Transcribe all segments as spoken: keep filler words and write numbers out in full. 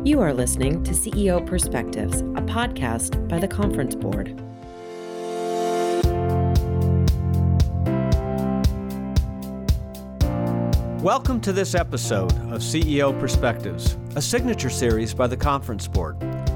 You are listening to C E O Perspectives, a podcast by the Conference Board. Welcome to this episode of C E O Perspectives, a signature series by the Conference Board.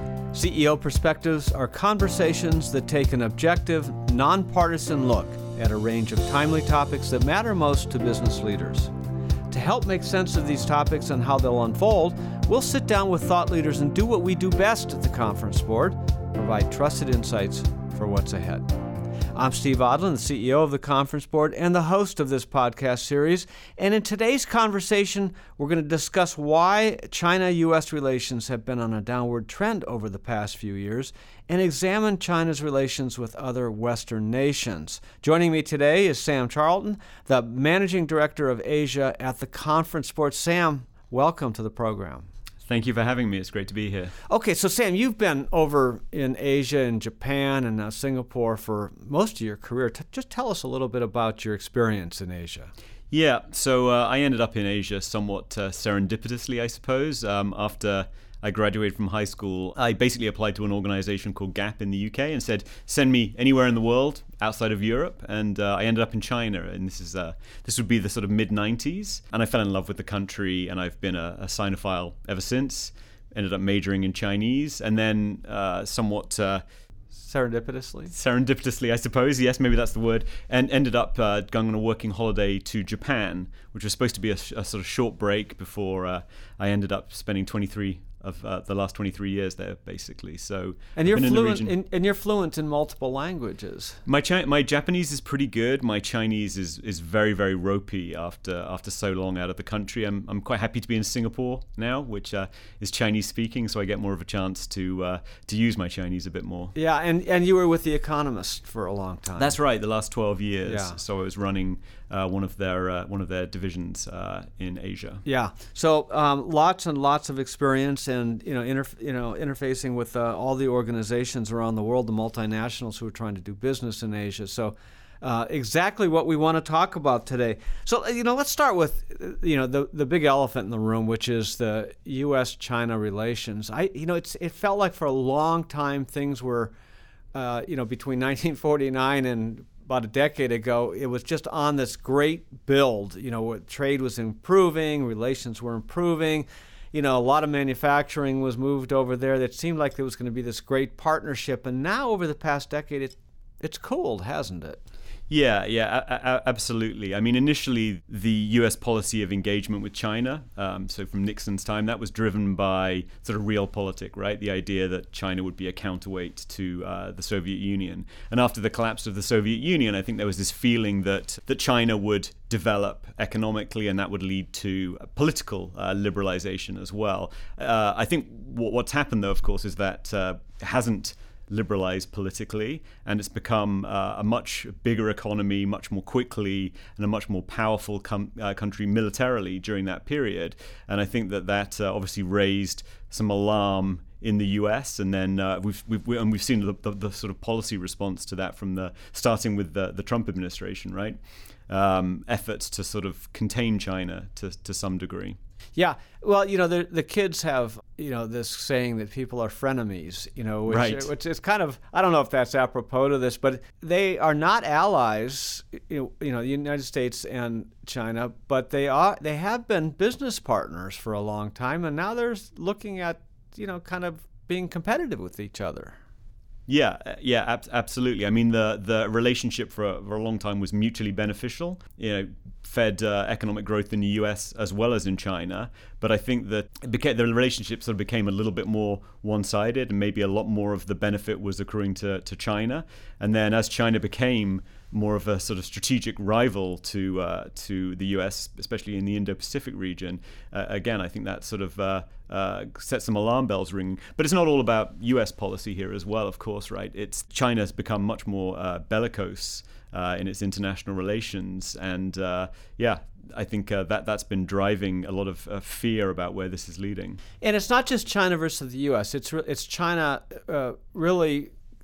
C E O Perspectives are conversations that take an objective, nonpartisan look at a range of timely topics that matter most to business leaders. To help make sense of these topics and how they'll unfold, we'll sit down with thought leaders and do what we do best at the Conference Board, provide trusted insights for what's ahead. I'm Steve Odland, the C E O of the Conference Board and the host of this podcast series. And in today's conversation, we're going to discuss why China-U S relations have been on a downward trend over the past few years and examine China's relations with other Western nations. Joining me today is Sam Charlton, the Managing Director of Asia at the Conference Board. Sam, welcome to the program. Thank you for having me. It's great to be here. Okay, so Sam, you've been over in Asia and Japan and now Singapore for most of your career. T- just tell us a little bit about your experience in Asia. Yeah, so uh, I ended up in Asia somewhat uh, serendipitously, I suppose. Um, after I graduated from high school, I basically applied to an organization called GAP in the U K and said, send me anywhere in the world outside of Europe. And uh, I ended up in China. And this is uh, this would be the sort of mid nineties. And I fell in love with the country. And I've been a, a Sinophile ever since. Ended up majoring in Chinese. And then uh, somewhat... Uh, Serendipitously? Serendipitously, I suppose. Yes, maybe that's the word. And ended up uh, going on a working holiday to Japan, which was supposed to be a, a sort of short break before uh, I ended up spending twenty-three of uh, the last twenty-three years there, basically. So and you're in fluent in, in, and you're fluent in multiple languages. My Chi- my Japanese is pretty good. My Chinese is, is very very ropey after after so long out of the country. I'm I'm quite happy to be in Singapore now, which uh, is Chinese speaking, so I get more of a chance to uh, to use my Chinese a bit more. Yeah, and, and you were with The Economist for a long time. That's right, the last twelve years. Yeah. So I was running uh, one of their uh, one of their divisions uh, in Asia. Yeah. So um, lots and lots of experience. And you know, interf- you know, interfacing with uh, all the organizations around the world, the multinationals who are trying to do business in Asia. So, uh, exactly what we want to talk about today. So, you know, let's start with, you know, the the big elephant in the room, which is the U S China relations. I, you know, it's it felt like for a long time things were, uh, you know, between nineteen forty-nine and about a decade ago, it was just on this great build. You know, trade was improving, relations were improving. You know, a lot of manufacturing was moved over there. That seemed like there was going to be this great partnership. And now over the past decade, it, it's cooled, hasn't it? Yeah, yeah, a- a- absolutely. I mean, initially, the U S policy of engagement with China, um, so from Nixon's time, that was driven by sort of realpolitik, right? The idea that China would be a counterweight to uh, the Soviet Union. And after the collapse of the Soviet Union, I think there was this feeling that, that China would develop economically, and that would lead to political uh, liberalization as well. Uh, I think what, what's happened, though, of course, is that uh, it hasn't liberalized politically, and it's become uh, a much bigger economy, much more quickly, and a much more powerful com- uh, country militarily during that period. And I think that that uh, obviously raised some alarm in the U S, and then uh, we've, we've we, and we've seen the, the, the sort of policy response to that from the starting with the, the Trump administration, right? Um, efforts to sort of contain China to to some degree. Yeah, well, you know, the the kids have, you know, this saying that people are frenemies, you know, which, right. which is kind of, I don't know if that's apropos to this, but they are not allies, you know, the United States and China, but they are, they have been business partners for a long time, and now they're looking at, you know, kind of being competitive with each other. Yeah, yeah, ab- absolutely. I mean, the the relationship for a, for a long time was mutually beneficial. You know, fed uh, economic growth in the U S as well as in China. But I think that it became, the relationship sort of became a little bit more one-sided, and maybe a lot more of the benefit was accruing to, to China. And then as China became more of a sort of strategic rival to uh, to the U S, especially in the Indo-Pacific region, uh, again, I think that sort of uh, uh, set some alarm bells ringing. But it's not all about U S policy here as well, of course, right? It's China's become much more uh, bellicose uh, in its international relations, and uh, yeah, I think uh, that that's been driving a lot of uh, fear about where this is leading. And it's not just China versus the U S. It's re- it's China uh, really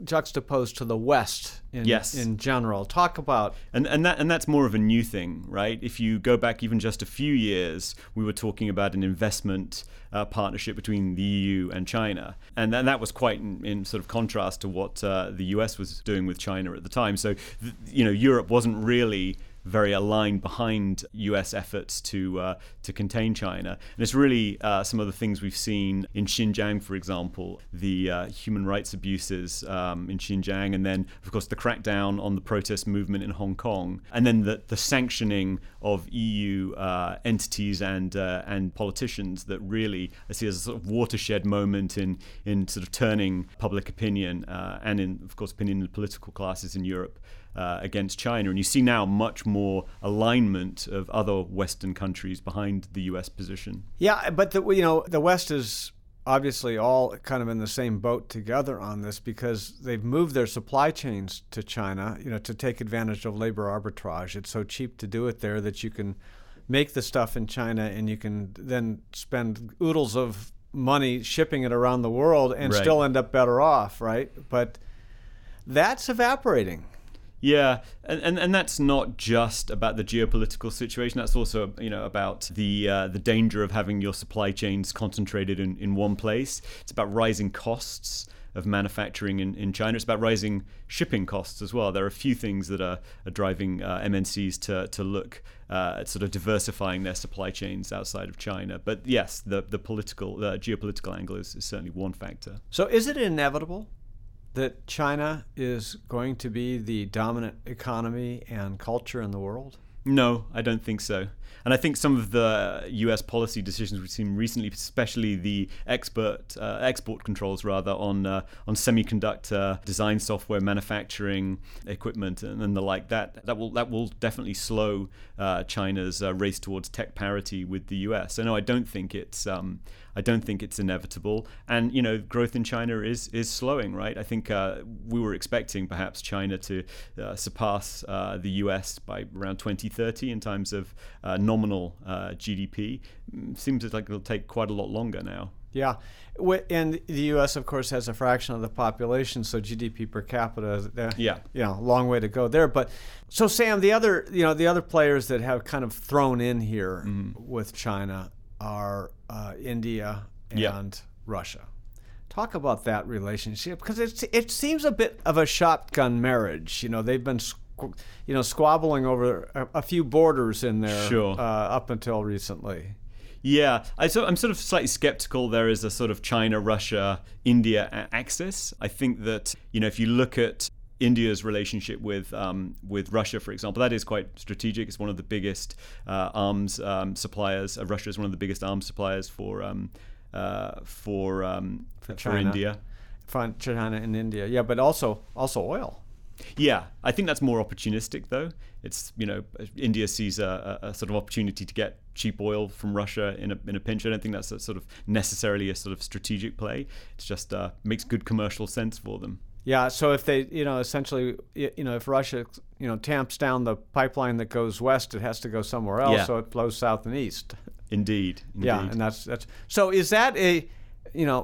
juxtaposed to the West in, yes. in general. Talk about... And and that and that's more of a new thing, right? If you go back even just a few years, we were talking about an investment uh, partnership between the E U and China. And then that was quite in, in sort of contrast to what uh, the U S was doing with China at the time. So, th- you know, Europe wasn't really very aligned behind U S efforts to uh, to contain China. And it's really uh, some of the things we've seen in Xinjiang, for example, the uh, human rights abuses um, in Xinjiang, and then, of course, the crackdown on the protest movement in Hong Kong, and then the, the sanctioning of E U uh, entities and uh, and politicians that really I see as a sort of watershed moment in, in sort of turning public opinion uh, and, in, of course, opinion in the political classes in Europe Uh, against China. And you see now much more alignment of other Western countries behind the U S position. Yeah, but the, you know, the West is obviously all kind of in the same boat together on this because they've moved their supply chains to China, you know, to take advantage of labor arbitrage. It's so cheap to do it there that you can make the stuff in China and you can then spend oodles of money shipping it around the world and Right. still end up better off, right? But that's evaporating. Yeah, and, and and that's not just about the geopolitical situation. That's also, you know, about the uh, the danger of having your supply chains concentrated in, in one place. It's about rising costs of manufacturing in, in China. It's about rising shipping costs as well. There are a few things that are, are driving uh, M N Cs to to look uh, at sort of diversifying their supply chains outside of China. But yes, the the political, the geopolitical angle is, is certainly one factor. So is it inevitable that China is going to be the dominant economy and culture in the world? No, I don't think so. And I think some of the U S policy decisions we've seen recently, especially the expert uh, export controls rather on uh, on semiconductor design software, manufacturing equipment, and, and the like, that that will that will definitely slow uh, China's uh, race towards tech parity with the U S. So no, I don't think it's um, I don't think it's inevitable. And you know, growth in China is is slowing, right? I think uh, we were expecting perhaps China to uh, surpass uh, the U S by around twenty thirty in terms of uh, nominal uh, G D P. Seems like it'll take quite a lot longer now. Yeah, and the U S, of course, has a fraction of the population, so G D P per capita, uh, yeah, you know, long way to go there. But so, Sam, the other, you know, the other players that have kind of thrown in here mm-hmm. with China are uh, India and yeah. Russia. Talk about that relationship, because it it seems a bit of a shotgun marriage. You know, they've been, you know, squabbling over a, a few borders in there sure. uh, up until recently. Yeah, I so I'm sort of slightly skeptical there is a sort of China, Russia, India axis. I think that, you know, if you look at India's relationship with um, with Russia, for example, that is quite strategic. It's one of the biggest uh, arms um, suppliers. Uh, Russia is one of the biggest arms suppliers for um, uh, for um, for, for India, for China and India. Yeah, but also also oil. Yeah, I think that's more opportunistic, though. It's, you know, India sees a, a sort of opportunity to get cheap oil from Russia in a in a pinch. I don't think that's a sort of necessarily a sort of strategic play. It's just uh, makes good commercial sense for them. Yeah, so if they, you know, essentially, you know, if Russia, you know, tamps down the pipeline that goes west, it has to go somewhere else, yeah. so it flows south and east. Indeed, indeed. Yeah, and that's that's. So is that a, you know,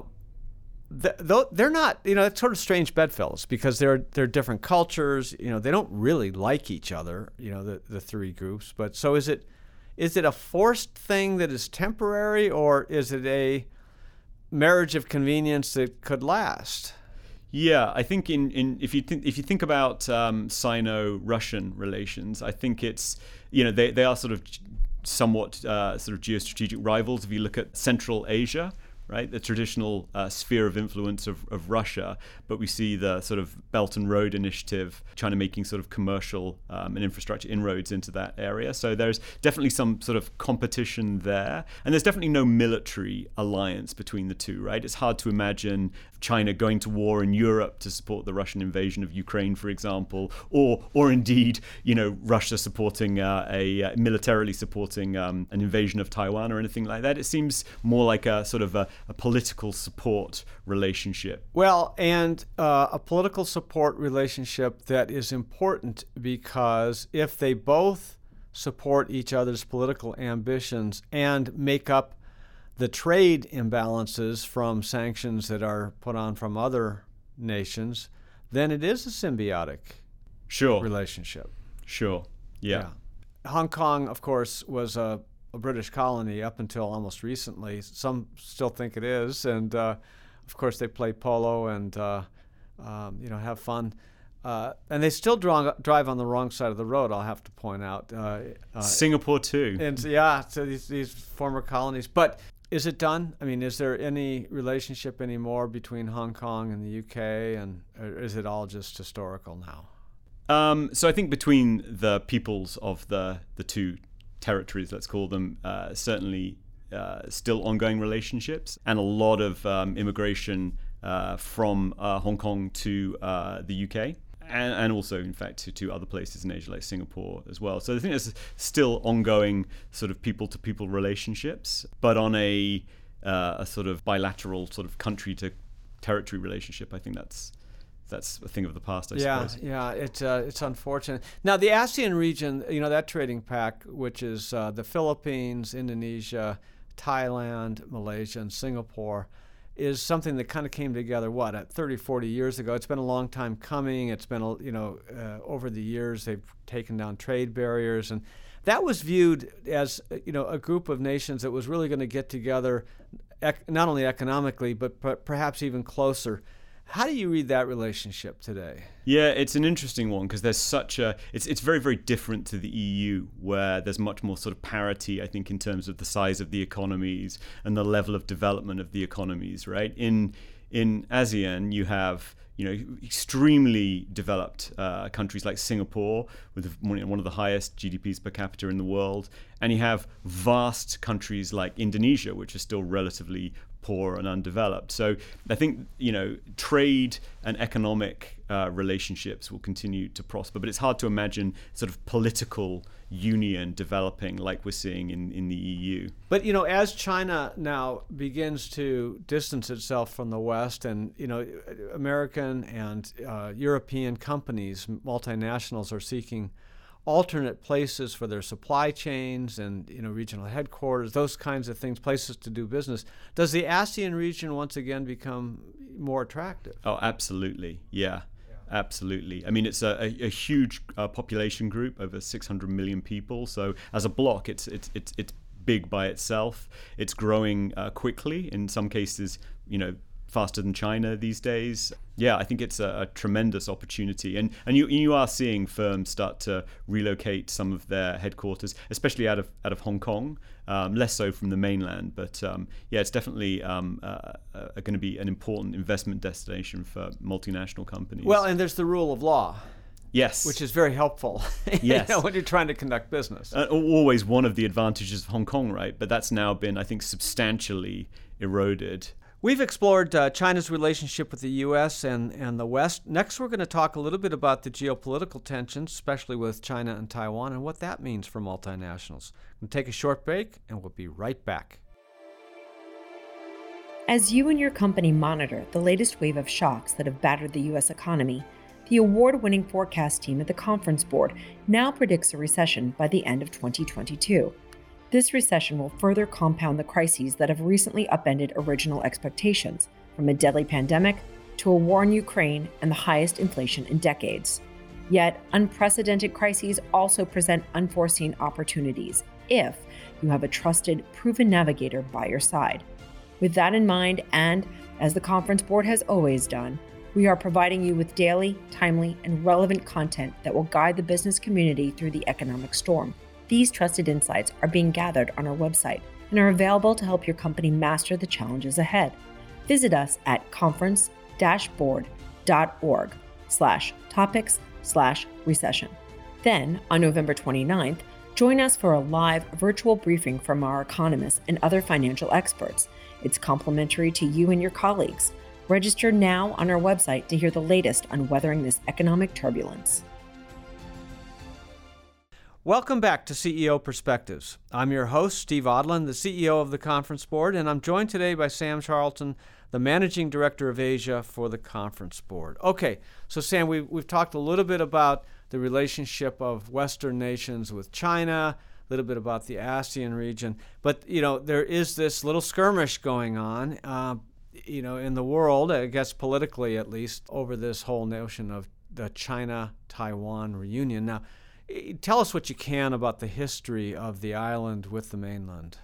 th- they're not, you know, it's sort of strange bedfellows because they're they're different cultures. You know, they don't really like each other. You know, the the three groups. But so is it, is it a forced thing that is temporary, or is it a marriage of convenience that could last? Yeah, I think in, in if you think if you think about um, Sino-Russian relations, I think it's, you know, they, they are sort of somewhat uh, sort of geostrategic rivals. If you look at Central Asia, right, the traditional uh, sphere of influence of, of Russia, but we see the sort of Belt and Road Initiative, China making sort of commercial um, and infrastructure inroads into that area. So there's definitely some sort of competition there. And there's definitely no military alliance between the two, right? It's hard to imagine China going to war in Europe to support the Russian invasion of Ukraine, for example, or or indeed, you know, Russia supporting uh, a uh, militarily supporting um, an invasion of Taiwan or anything like that. It seems more like a sort of a, a political support relationship. Well, and uh, a political support relationship that is important because if they both support each other's political ambitions and make up the trade imbalances from sanctions that are put on from other nations, then it is a symbiotic sure. relationship. Sure. Yeah. yeah. Hong Kong, of course, was a, a British colony up until almost recently. Some still think it is, and uh, of course they play polo and uh, um, you know have fun. Uh, and they still draw, drive on the wrong side of the road, I'll have to point out. Uh, uh, Singapore too. And yeah, so these, these former colonies. But is it done? I mean, is there any relationship anymore between Hong Kong and the U K, and or is it all just historical now? Um, so I think between the peoples of the, the two territories, let's call them, uh, certainly uh, still ongoing relationships, and a lot of um, immigration uh, from uh, Hong Kong to uh, the U K. And, and also, in fact, to, to other places in Asia, like Singapore as well. So I think there's still ongoing sort of people-to-people relationships, but on a, uh, a sort of bilateral sort of country-to-territory relationship. I think that's that's a thing of the past, I yeah, suppose. Yeah, it's uh, it's unfortunate. Now, the ASEAN region, you know, that trading pact, which is uh, the Philippines, Indonesia, Thailand, Malaysia, and Singapore, is something that kind of came together, what, at thirty, forty years ago. It's been a long time coming. It's been, you know, uh, over the years, they've taken down trade barriers. And that was viewed as, you know, a group of nations that was really going to get together, ec- not only economically, but per- perhaps even closer. How do you read that relationship today? Yeah, it's an interesting one because there's such a it's it's very very different to the E U, where there's much more sort of parity, I think, in terms of the size of the economies and the level of development of the economies, right? In in ASEAN, you have, you know, extremely developed uh, countries like Singapore with one of the highest G D Ps per capita in the world, and you have vast countries like Indonesia, which are still relatively poor and undeveloped. So I think, you know, trade and economic uh, relationships will continue to prosper, but it's hard to imagine sort of political union developing like we're seeing in, in the E U. But, you know, as China now begins to distance itself from the West, and, you know, American and uh, European companies, multinationals, are seeking alternate places for their supply chains and, you know, regional headquarters, those kinds of things, places to do business. Does the ASEAN region once again become more attractive? Oh, absolutely. Yeah, yeah. Absolutely. I mean, it's a, a, a huge uh, population group, over six hundred million people. So as a bloc, it's it's it's it's big by itself. It's growing uh, quickly. In some cases, you know, faster than China these days. Yeah, I think it's a, a tremendous opportunity. And and you you are seeing firms start to relocate some of their headquarters, especially out of out of Hong Kong, um, less so from the mainland. But um, yeah, it's definitely um, uh, uh, going to be an important investment destination for multinational companies. Well, and there's the rule of law. Yes. Which is very helpful yes. you know, when you're trying to conduct business. Uh, always one of the advantages of Hong Kong, right? But that's now been, I think, substantially eroded. We've explored uh, China's relationship with the U S and, and the West. Next, we're going to talk a little bit about the geopolitical tensions, especially with China and Taiwan, and what that means for multinationals. We'll take a short break, and we'll be right back. As you and your company monitor the latest wave of shocks that have battered the U S economy, the award-winning forecast team at the Conference Board now predicts a recession by the end of twenty twenty-two. This recession will further compound the crises that have recently upended original expectations, from a deadly pandemic to a war in Ukraine and the highest inflation in decades. Yet, unprecedented crises also present unforeseen opportunities if you have a trusted, proven navigator by your side. With that in mind, and as the Conference Board has always done, we are providing you with daily, timely, and relevant content that will guide the business community through the economic storm. These trusted insights are being gathered on our website and are available to help your company master the challenges ahead. Visit us at conference dash board dot org slash topics slash recession. Then, on November twenty-ninth, join us for a live virtual briefing from our economists and other financial experts. It's complimentary to you and your colleagues. Register now on our website to hear the latest on weathering this economic turbulence. Welcome back to C E O Perspectives. I'm your host, Steve Odland, the C E O of the Conference Board, and I'm joined today by Sam Charlton, the Managing Director of Asia for the Conference Board. Okay, so Sam, we've, we've talked a little bit about the relationship of Western nations with China, a little bit about the ASEAN region, but, you know, there is this little skirmish going on. Uh, you know, in the world, I guess politically at least, over this whole notion of the China-Taiwan reunion. Now, tell us what you can about the history of the island with the mainland.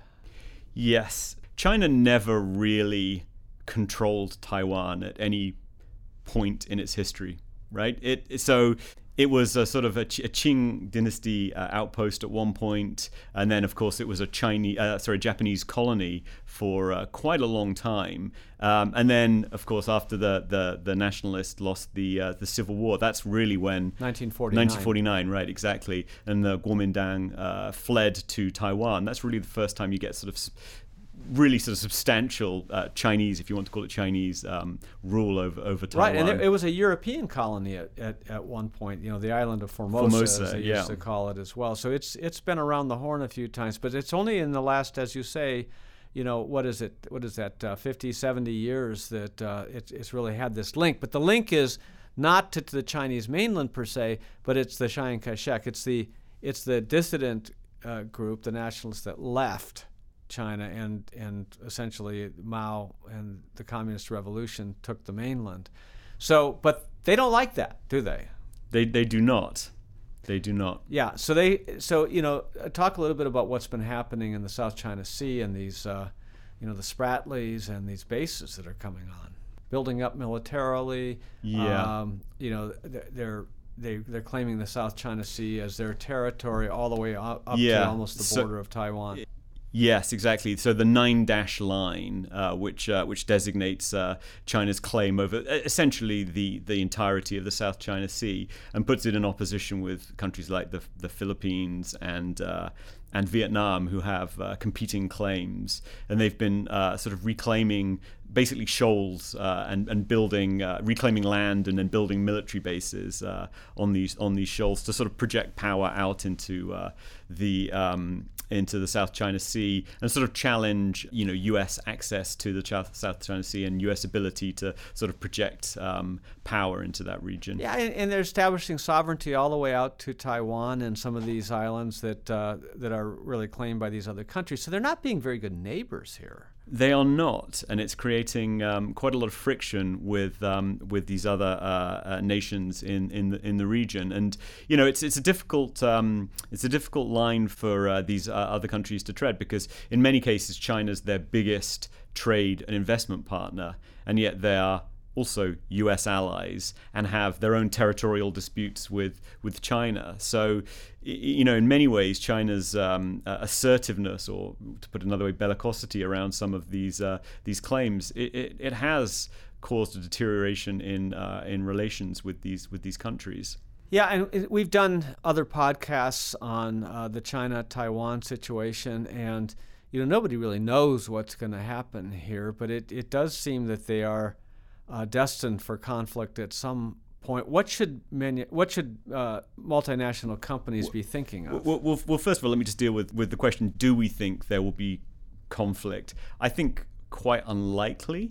Yes. China never really controlled Taiwan at any point in its history, right? It so it was a sort of a, a Qing dynasty uh, outpost at one point, and then of course it was a Chinese, uh, sorry, Japanese colony for uh, quite a long time. Um, and then of course after the the, the nationalists lost the uh, the Civil War, that's really when nineteen forty-nine. nineteen forty-nine, right? Exactly. And the Kuomintang uh, fled to Taiwan. That's really the first time you get sort of really sort of substantial uh, Chinese, if you want to call it Chinese, um, rule over, over Taiwan. Right, and it, it was a European colony at, at, at one point, you know, the island of Formosa, Formosa as they yeah. used to call it as well. So it's it's been around the horn a few times, but it's only in the last, as you say, you know, what is it, what is that, uh, fifty, seventy years that uh, it, it's really had this link. But the link is not to, to the Chinese mainland per se, but it's the Chiang Kai-shek. It's the, it's the dissident uh, group, the nationalists that left China, and and essentially Mao and the Communist Revolution took the mainland. So, but they don't like that, do they? They they do not. They do not. Yeah. So they so you know talk a little bit about what's been happening in the South China Sea and these uh, you know the Spratlys and these bases that are coming on, building up militarily. Yeah. Um, you know they're. They, they're claiming the South China Sea as their territory all the way up, up yeah. to almost the border so, of Taiwan. Yes, exactly. So the nine dash line, uh, which uh, which designates uh, China's claim over essentially the, the entirety of the South China Sea, and puts it in opposition with countries like the the Philippines and uh, and Vietnam, who have uh, competing claims, and they've been uh, sort of reclaiming basically shoals uh, and and building uh, reclaiming land and then building military bases uh, on these on these shoals to sort of project power out into uh, the um, into the South China Sea and sort of challenge, you know, U S access to the South China Sea and U S ability to sort of project um, power into that region. Yeah, and, and they're establishing sovereignty all the way out to Taiwan and some of these islands that uh, that are really claimed by these other countries. So they're not being very good neighbors here. They are not, and it's creating um, quite a lot of friction with um, with these other uh, uh, nations in in the, in the region. And you know, it's it's a difficult um, it's a difficult line for uh, these uh, other countries to tread, because in many cases China's their biggest trade and investment partner, and yet they are also U S allies and have their own territorial disputes with, with China. So, you know, in many ways, China's um, assertiveness, or to put another way, bellicosity around some of these uh, these claims, it, it, it has caused a deterioration in uh, in relations with these with these countries. Yeah, and we've done other podcasts on uh, the China-Taiwan situation, and you know, nobody really knows what's going to happen here, but it, it does seem that they are Uh, destined for conflict at some point. What should manu- what should uh, multinational companies be thinking of? Well, well, well, first of all, let me just deal with, with the question, do we think there will be conflict? I think quite unlikely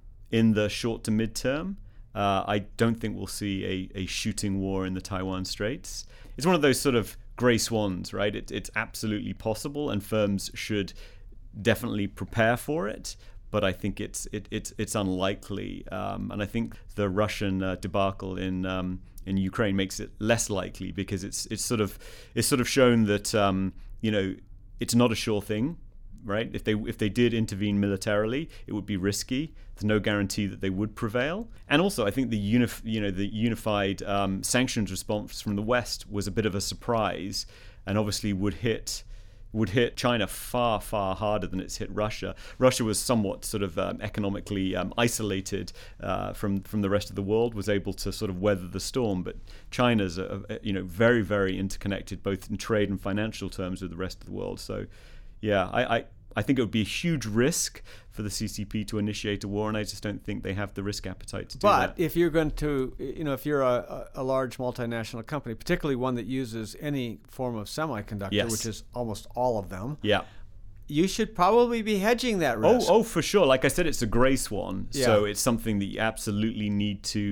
in the short to mid-term. Uh, I don't think we'll see a, a shooting war in the Taiwan Straits. It's one of those sort of gray swans, right? It, it's absolutely possible, and firms should definitely prepare for it. But I think it's it, it's it's unlikely, um, and I think the Russian uh, debacle in um, in Ukraine makes it less likely, because it's it's sort of it's sort of shown that um, you know, it's not a sure thing, right? If they if they did intervene militarily, it would be risky. There's no guarantee that they would prevail. And also, I think the unif- you know the unified um, sanctions response from the West was a bit of a surprise, and obviously would hit. would hit China far, far harder than it's hit Russia. Russia was somewhat sort of um, economically um, isolated uh, from from the rest of the world, was able to sort of weather the storm. But China's, a, a, you know, very, very interconnected, both in trade and financial terms, with the rest of the world. So, yeah, I, I, I think it would be a huge risk for the C C P to initiate a war, and I just don't think they have the risk appetite to do but that. But if you're going to, you know, if you're a, a large multinational company, particularly one that uses any form of semiconductor, yes. which is almost all of them, yeah, you should probably be hedging that risk. Oh, oh, for sure. Like I said, it's a gray swan, yeah. so it's something that you absolutely need to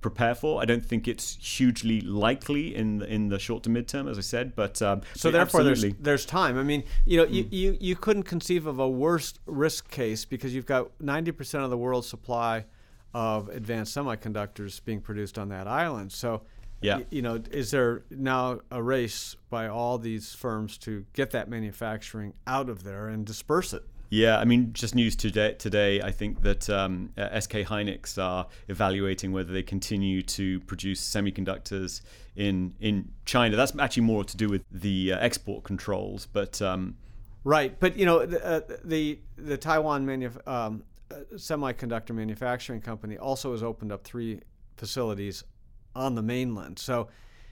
prepare for. I don't think it's hugely likely in the, in the short to midterm, as I said. But um, so but therefore, there's, absolutely. there's time. I mean, you know, Mm. you, you you couldn't conceive of a worse risk case because you've got ninety percent of the world's supply of advanced semiconductors being produced on that island. So, Yeah. y- you know, is there now a race by all these firms to get that manufacturing out of there and disperse it? Yeah, I mean, just news today. Today, I think that um, uh, S K Hynix are evaluating whether they continue to produce semiconductors in in China. That's actually more to do with the uh, export controls, but um, Right, but you know, the uh, the, the Taiwan manuf- um, uh, semiconductor manufacturing company also has opened up three facilities on the mainland. So,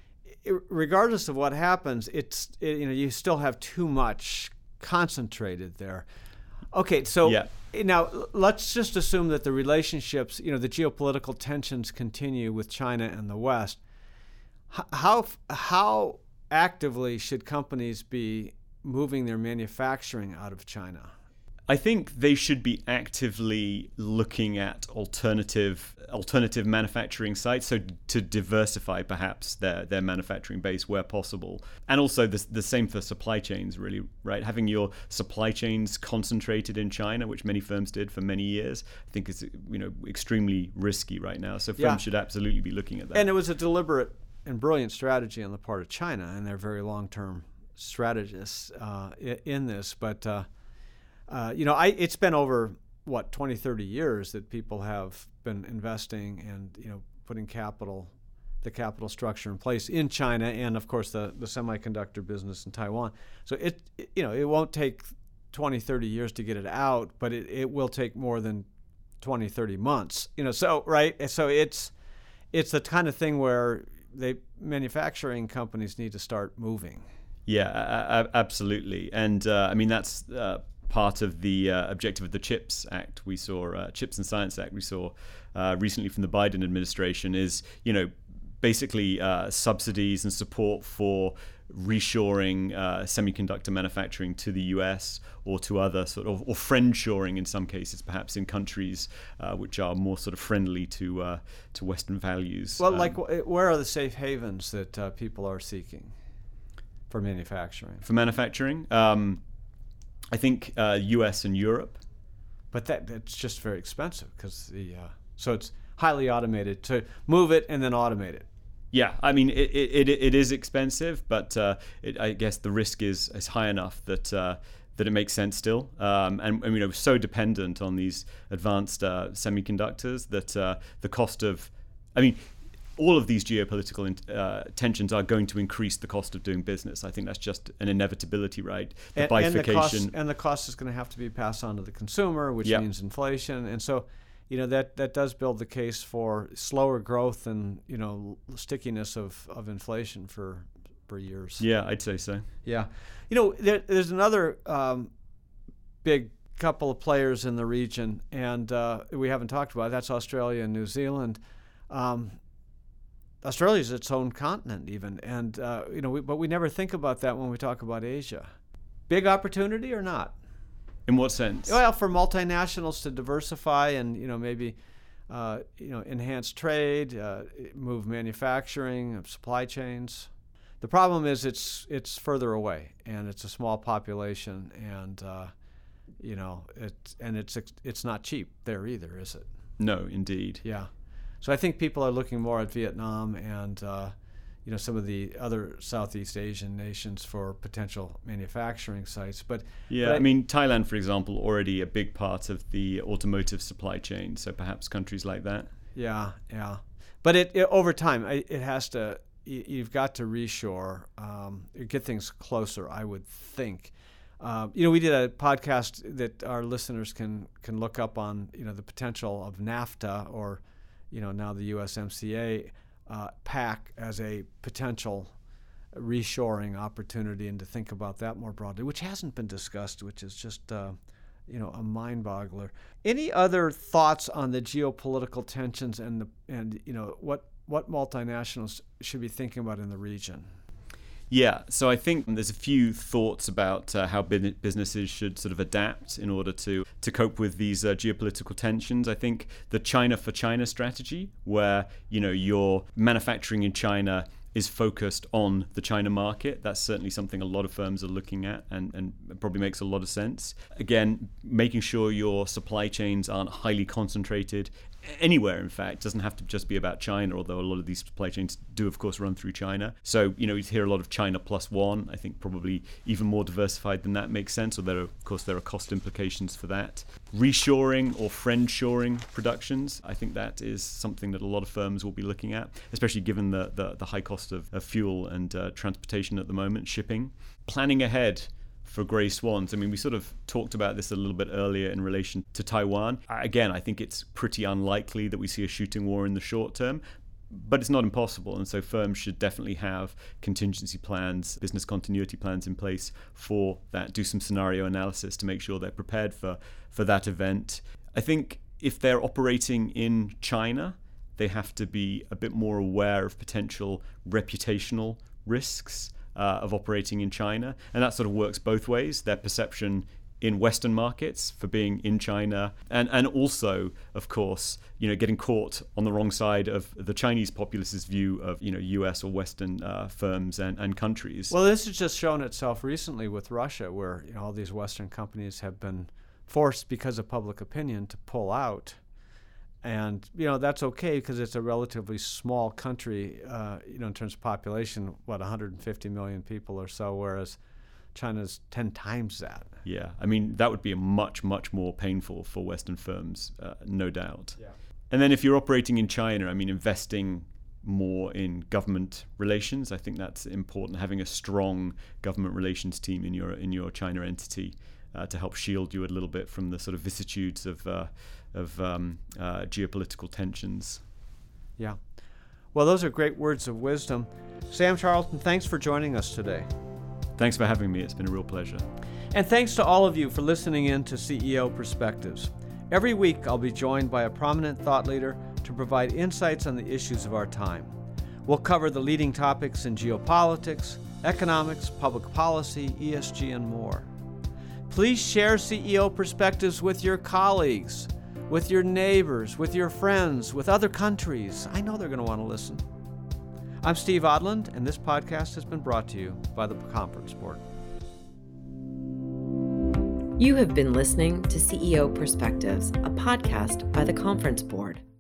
i regardless of what happens, it's it, you know you still have too much concentrated there. Okay, so Yeah. now l- let's just assume that the relationships, you know, the geopolitical tensions continue with China and the West. H- How how actively should companies be moving their manufacturing out of China? I think they should be actively looking at alternative alternative manufacturing sites, so to diversify perhaps their, their manufacturing base where possible. And also the, the same for supply chains, really, right? Having your supply chains concentrated in China, which many firms did for many years, I think is, you know, extremely risky right now. So firms Yeah. should absolutely be looking at that. And it was a deliberate and brilliant strategy on the part of China, and they're very long-term strategists uh, i- in this. But uh, uh, you know, I it's been over what twenty, thirty years that people have been investing and you know putting capital, the capital structure in place in China, and of course the the semiconductor business in Taiwan. So it, it you know it won't take twenty, thirty years to get it out, but it, it will take more than twenty, thirty months. You know, so right, so it's it's the kind of thing where they manufacturing companies need to start moving. Yeah, a- a- absolutely. And uh, I mean, that's uh, part of the uh, objective of the CHIPS Act. We saw, uh, CHIPS and Science Act, we saw uh, recently from the Biden administration is, you know, basically uh, subsidies and support for reshoring uh, semiconductor manufacturing to the U S or to other sort of, or friendshoring in some cases, perhaps in countries uh, which are more sort of friendly to uh, to Western values. Well, Um, like wh- where are the safe havens that uh, people are seeking for manufacturing? for manufacturing, um, I think uh, U S and Europe. But that that's just very expensive because the uh, so it's highly automated to move it and then automate it. Yeah, I mean, it it, it is expensive, but uh, it, I guess the risk is, is high enough that uh, that it makes sense still. Um, and, and you know, we're so dependent on these advanced uh, semiconductors that uh, the cost of, I mean, all of these geopolitical uh, tensions are going to increase the cost of doing business. I think that's just an inevitability, right? The and, bifurcation. And the, cost, and the cost is going to have to be passed on to the consumer, which Yep. means inflation. And so, you know, that, that does build the case for slower growth and, you know, stickiness of, of inflation for for years. Yeah, I'd say so. Yeah. You know, there, there's another um, big couple of players in the region, and uh, we haven't talked about it. That's Australia and New Zealand. Um, Australia is its own continent, even, and uh, you know, we, but we never think about that when we talk about Asia. Big opportunity or not? In what sense? Well, for multinationals to diversify and you know maybe uh, you know enhance trade, uh, move manufacturing, supply chains. The problem is it's it's further away and it's a small population and uh, you know it and it's it's not cheap there either, is it? No, indeed. Yeah. So I think people are looking more at Vietnam and uh, you know some of the other Southeast Asian nations for potential manufacturing sites. But Yeah, but I mean, Thailand, for example, already a big part of the automotive supply chain. So perhaps countries like that. Yeah, yeah. But it, it over time, it, it has to. You, you've got to reshore, um, get things closer. I would think. Uh, you know, we did a podcast that our listeners can can look up on. You know, the potential of NAFTA or, you know, now the U S M C A uh, PAC as a potential reshoring opportunity, and to think about that more broadly, which hasn't been discussed, which is just. Uh, you know, a mind-boggler. Any other thoughts on the geopolitical tensions and the and you know what what multinationals should be thinking about in the region? Yeah, so I think there's a few thoughts about uh, how businesses should sort of adapt in order to, to cope with these uh, geopolitical tensions. I think the China for China strategy, where, you know, you're manufacturing in China is focused on the China market. That's certainly something a lot of firms are looking at, and, and it probably makes a lot of sense. Again, making sure your supply chains aren't highly concentrated anywhere, in fact. It doesn't have to just be about China, although a lot of these supply chains do, of course, run through China. So, you know, you hear a lot of China plus one. I think probably even more diversified than that makes sense. So there are, of course, there are cost implications for that. Reshoring or friend-shoring productions, I think that is something that a lot of firms will be looking at, especially given the, the, the high cost of, of fuel and uh, transportation at the moment, shipping. Planning ahead for grey swans. I mean, we sort of talked about this a little bit earlier in relation to Taiwan. Again, I think it's pretty unlikely that we see a shooting war in the short term, but it's not impossible. And so firms should definitely have contingency plans, business continuity plans in place for that. Do some scenario analysis to make sure they're prepared for, for that event. I think if they're operating in China, they have to be a bit more aware of potential reputational risks Uh, of operating in China, and that sort of works both ways. Their perception in Western markets for being in China, and and also, of course, you know, getting caught on the wrong side of the Chinese populace's view of, you know, U S or Western uh, firms and, and countries. Well, this has just shown itself recently with Russia, where, you know, all these Western companies have been forced because of public opinion to pull out. And, you know, that's okay because it's a relatively small country, uh, you know, in terms of population, what, one hundred fifty million people or so, whereas China's ten times that. Yeah, I mean, that would be a much, much more painful for Western firms, uh, no doubt. Yeah. And then if you're operating in China, I mean, investing more in government relations, I think that's important, having a strong government relations team in your in your China entity uh, to help shield you a little bit from the sort of vicissitudes of uh, of um, uh, geopolitical tensions. Yeah. Well, those are great words of wisdom. Sam Charlton, thanks for joining us today. Thanks for having me. It's been a real pleasure. And thanks to all of you for listening in to C E O Perspectives. Every week, I'll be joined by a prominent thought leader to provide insights on the issues of our time. We'll cover the leading topics in geopolitics, economics, public policy, E S G, and more. Please share C E O Perspectives with your colleagues, with your neighbors, with your friends, with other countries. I know they're going to want to listen. I'm Steve Odland, and this podcast has been brought to you by the Conference Board. You have been listening to C E O Perspectives, a podcast by the Conference Board.